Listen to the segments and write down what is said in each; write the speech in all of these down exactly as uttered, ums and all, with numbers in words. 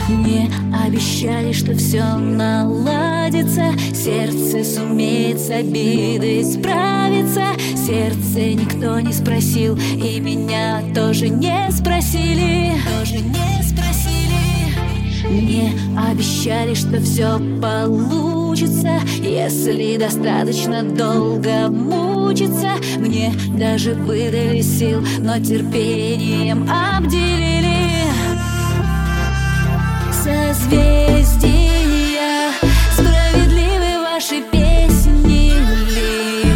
Мне обещали, что все наладится, сердце сумеет с обидой справиться. Сердце никто не спросил, и меня тоже не спросили, тоже не спросили. Мне обещали, что все получится, если достаточно долго мучиться. Мне даже выдали сил, но терпением обделили. Созвездия, справедливы ваши песни ли?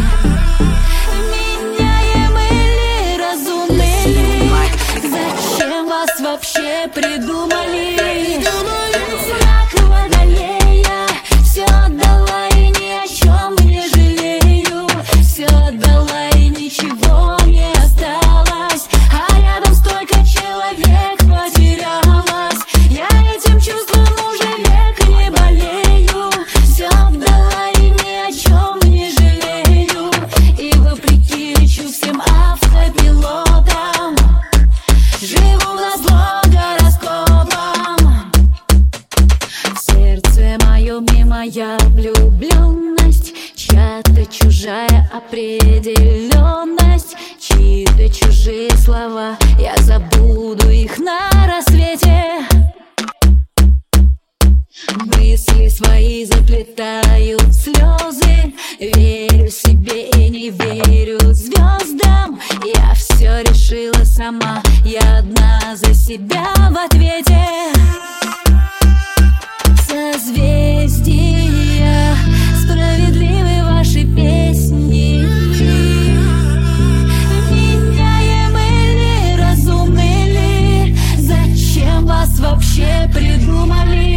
Меняем или разумны ли? Зачем вас вообще придумали? Знак Водолея, все отдала и ни о чем не жалею. Все отдала и ничего не осталось, а рядом столько человек потерялось. Я этим чувством уже век не болею. Все отдала и ни о чем не жалею. И вопреки лечу всем автопилотам, живу назло гороскопам. В сердце моем не моя влюбленность, чья-то чужая определенность, чьи-то чужие слова, я забуду их на рассвете. Мысли свои заплетаю в слезы, верю себе и не верю звездам. Я все решила сама, я одна за себя в ответе. Созвездия, справедливы ваши песни ли? Меняем или разумны ли? Зачем вас вообще придумали?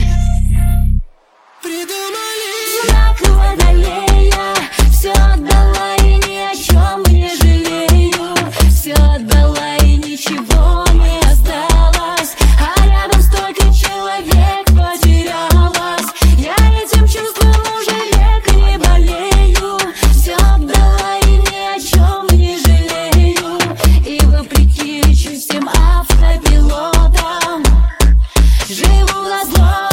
Знак Водолея, все отдала и ни о чем не жалею. Все отдала и ничего не осталось, а рядом столько человек потерялось. Я этим чувством уже век не болею. Все отдала и ни о чем не жалею. И вопреки лечу всем автопилотам, живу назло